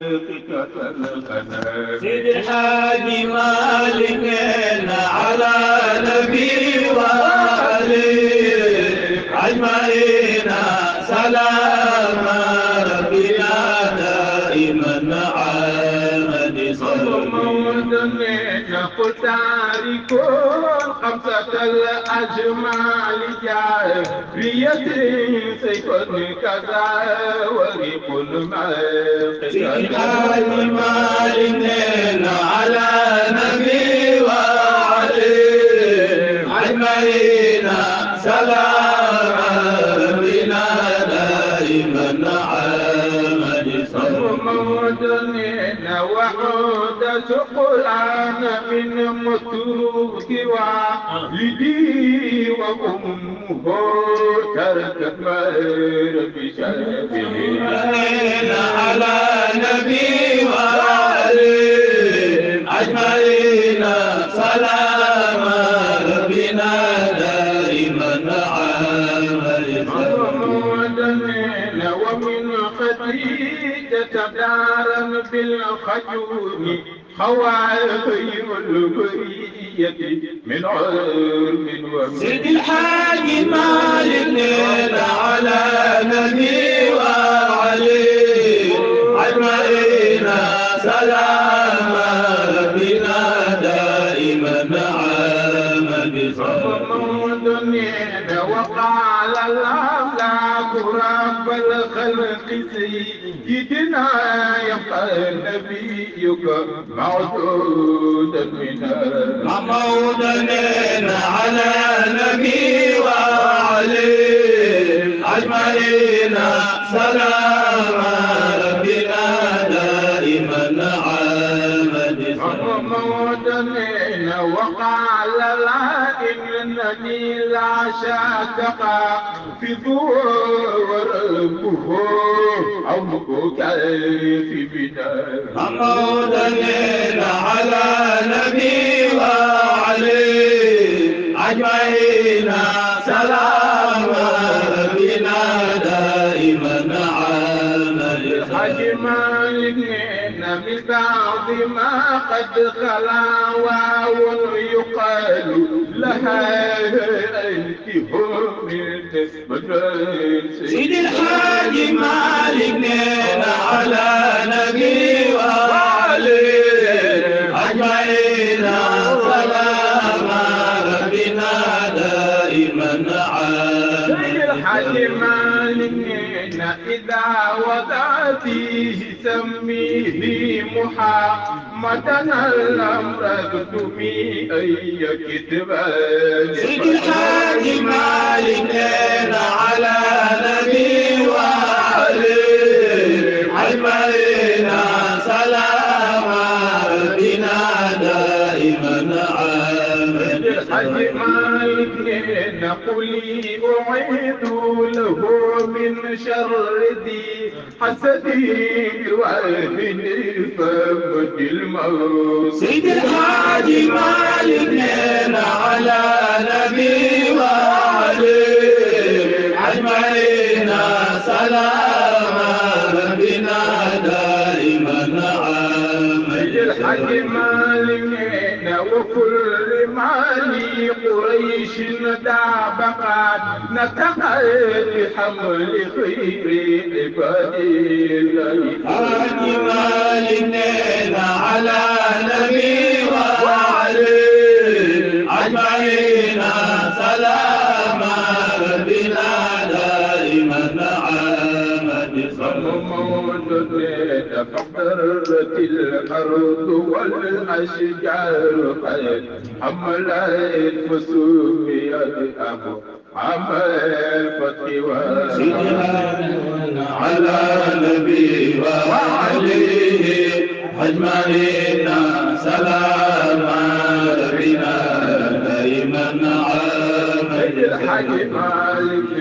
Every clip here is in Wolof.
سيد الحاج مالك على نبي وآله أجمعين سلام ربنا دائما عامد نقول تاريخون خمسة الأجمال جارية سيكون كذا وريق سيد مالك على نبي وعليه أجمعين سلام ربنا دائما عامد مودنين وعود سقلان من متروك والدي وأمه تركت مير بشرفه على نبي وآله أجمعين سلام ربنا دائما عامل مودنين ومن خديجة دارا بالخجون خواتيم البرية من عرم ومن سيد الحاج مالك على نبي وعليه أجمعين سلام ربنا دائما عامل مودنين وقال الأملاك رب الخلق سيدنا يبقى نبيك موجودا من مودنين على نبي وعليه أجمعين سلام ربنا دائما عامل مودنين وقال لا إنني لا شك في وربه أو كيف بدار مودنين على نبي وعليه أجمعين سلام ربنا دائما عامل الحاج مالك من بعض ما قد خلا واو يقال لها أنت هم سيد الحاج مالك على نبي وعليه أجمعين سلام ربنا دائما عامل سيد الحاج مالك إذا وضع فيه سميه محمدا الأمر اكتمي أي كتبان سيد الحاج مالك على نبي وآله أجمعين سلام ربنا دائما عامل الحاج مالك قولي أعيد له من شر ذي حسدي وأهل فمد الموت سيد الحاج مالك على نبي وآله أجمعين سلام ربنا دائما عامل الحاج مالك وكل مالي قريش دابقات نتقل بحمل خير عباد الله حاج مالك على نبي وعليه أجمعين سلام ربنا دائما عامل فاقترت الأرض والأشجار قد حملت فسميت أبو عمل فتوى على نبي وعليه أجمعين سلام ربنا دائما عامل الحاج مالك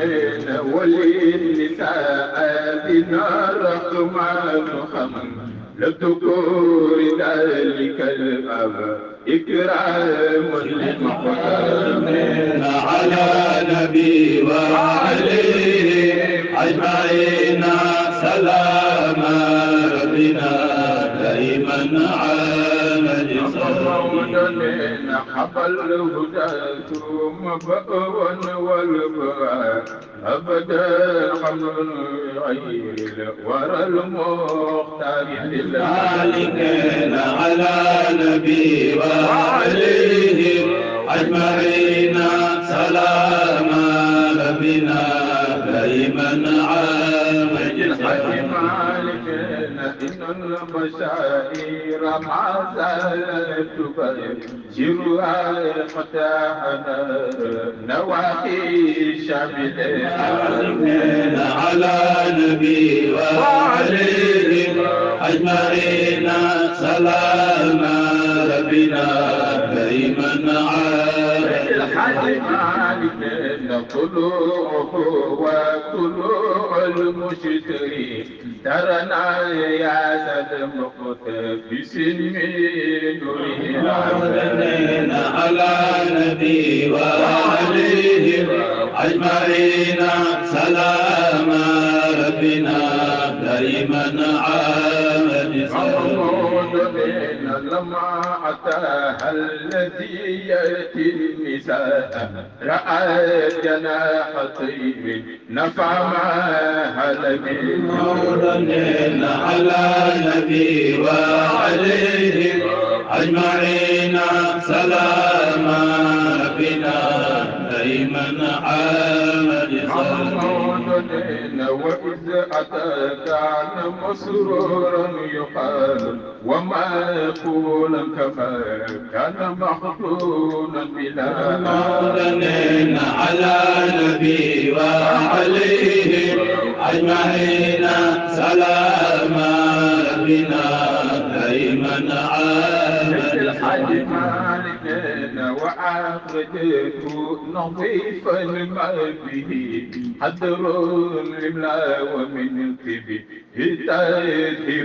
وللنساء بنا رحمن محمد لذكور ذلك الأب إكرام للمقامين على نبي وعليه أجمعين سلام ربنا بنا دائما عام مولانا حبل الهدى ثم بأوا والبراء أبدا حمل غير الورى المختار للعالمين على نبي وعليهم أجمعين سلام ربنا دائما عام الحج مالكنا إن البشائر ما زالت تبشرها فتحنا نواحي شاملة على نبي وعليهم أجمعين سلام ربنا دائما عام الحج مالكنا طلوعه وطلوع المشتري ترنا يا سد مقتبس من نورنا على نبي وعليهم أجمعين سلام ربنا دائما عام لما أتاها الذي يأتي النساء رأى جناح طيب نفع معها لبي مولانا على نبي وعليهم أجمعين سلام ربنا دائما عام وإذ أتى كان مسرورا يقال وما يقول كما كان محزونا بلا مولانا على نبي وعليهم أجمعين سلام ربنا دائما عام الحج مالكنا وأخرجته نظيفا ما به حذر الإملاء ومن كبه تأثير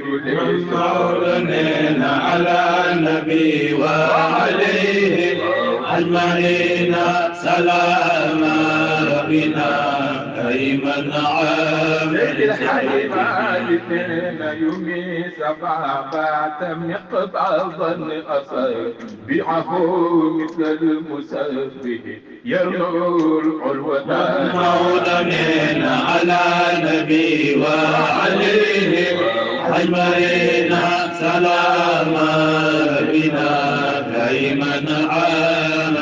مولانا على نبي وعليهم أجمعين سلام ربنا دائما عام الحي مالكنا يومي سبعة مقبضا أصابعه مثل المسبح يرنو العلوة مولانا على نبي وعليهم أجمعين سلام ربنا دائما عام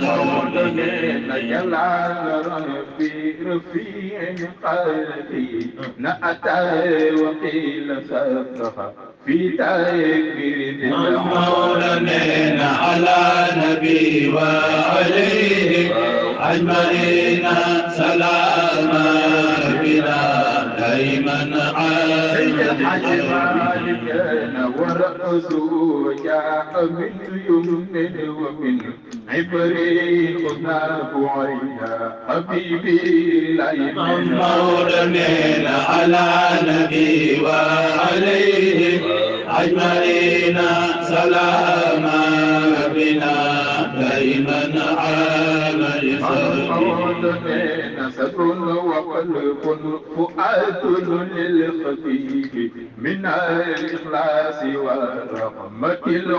مولانا جلال ربي رفيع قلبي نأتى وقيل سفها في تكبير مولانا على نبي وعليهم أجمعين سلام ربنا دائما عام الحج مالكنا ورأسه جاء من يمن ومن عبري خذناه عينا حبيبي الأيمن مولانا على نبي وعليهم أجمعين سلام ربنا دائما عام مولانا صدر وقلب فؤاد للخفيف من الإخلاص والرحمة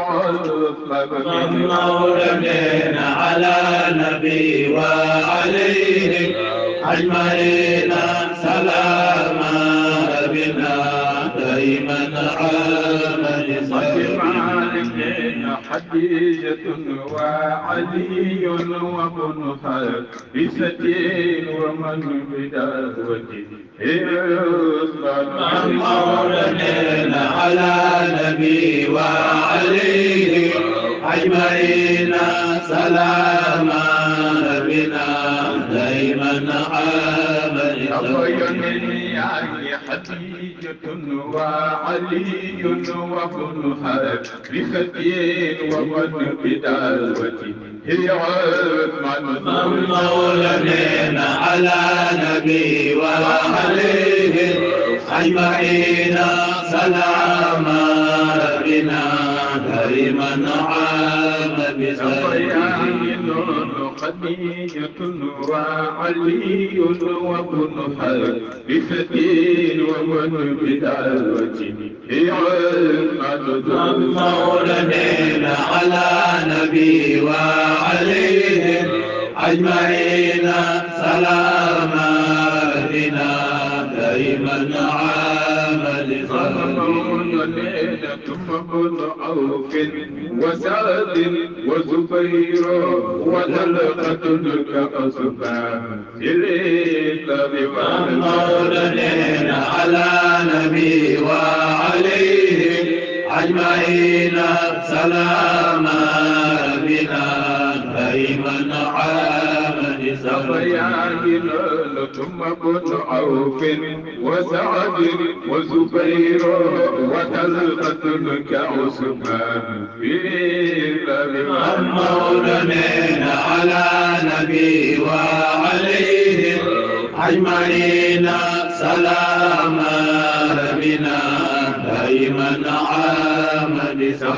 العظمى مولانا على نبي وعليهم أجمعين سلام ربنا دائما عام حديجة وعلي وابن حارثة ومن بدعوته مولانا على نبي وعليهم أجمعين سلام ربنا دائما عام حديجة وعلي وابن حارثة ومن بدعوته هي عثمان مولانا على نبي وعليهم أجمعين سلام ربنا دائما عام خديجة وعلي وابن حارثة ومن بدعوة هي مولدين على نبي وعليهم أجمعين سلام ربنا دائما عامل ثم ابن عوف وسعد وزبير وطلقة كأصبح مولدين على نبي وعليهم أجمعين سلام ربنا دائما عامل ثم ابن عوف وسعد وزبير وطلقة كعثمان مولدين على نبي وعليهم أجمعين سلام ربنا دائما عامل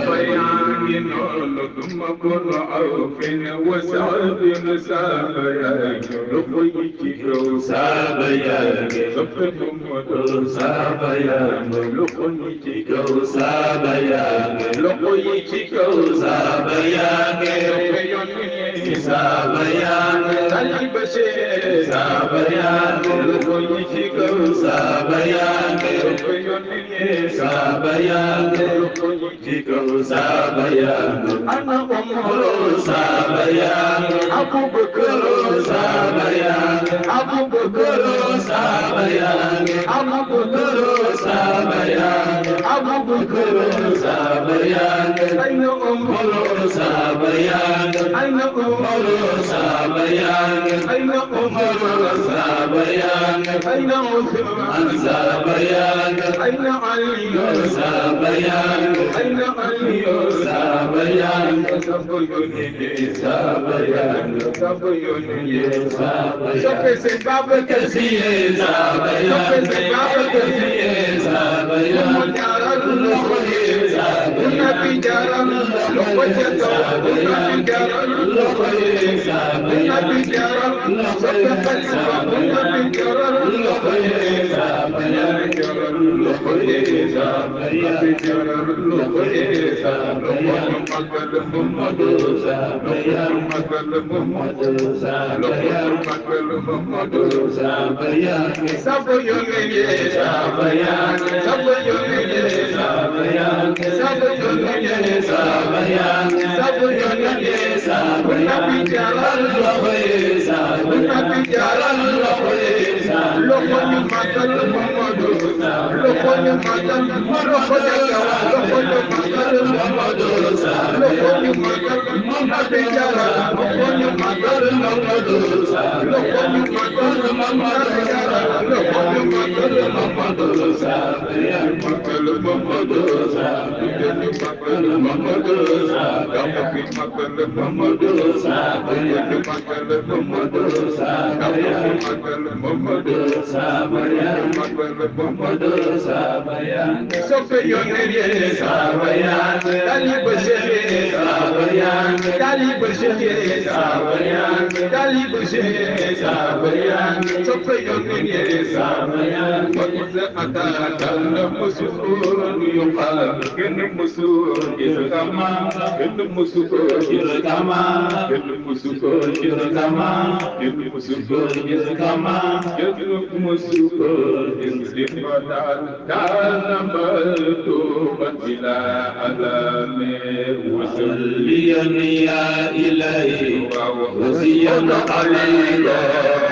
ثم ابن عوف وسعد سابيا لقيك سابيا صفكم سابيا لقيك سابيا لقيك سابيا سابيا البشير سابيا لقيك سابيا سابيا سابيا أنا أمر سابيا أبو بكر سابيا أبو بكر سابيا أبو بكر سابيا أبو بكر سابيا أين أمر سابيا أين أمر سابيا أين أمر سابيا أين عثمان سابيا أين علي سابيا أين علي سابيا سابيا Sope se baba kasiye سابيا Sope se baba kasiye سابيا Mujara lokoye Una pijara lokoye Una pijara lokoye Una pijara Sope kasiye Una pijara lokoye Una pijara lokoye Una pijara lokoye Muhammadu Sabo yonye سابيا Sabo yonye سابيا Sabo yonye سابيا Sabo yonye Una pijara Una pijara Lokoye matal Muhammadu Lokoye matal Lokoye matal Muhammadu Lokoye matal Una pijara Lokoye matal Muhammadu Lokoye matal Una pijara Lokoye matal Muhammadu Matal Muhammadu Matal Muhammadu Damaki matal Muhammadu Matal Muhammadu Matal Muhammadu Sope yonye سابيا Dali bashiri سابيا Dali bashiri سابيا Dali bashiri سابيا Sope yonye سابيا وإذا أتاك المسؤول يقال إن المسؤول إركما إن المسؤول إركما إن المسؤول إركما إن المسؤول إركما إن المسؤول إن الفتاة كان مكتوبا إلى ألم صليا يا إلهي وزيا قليلا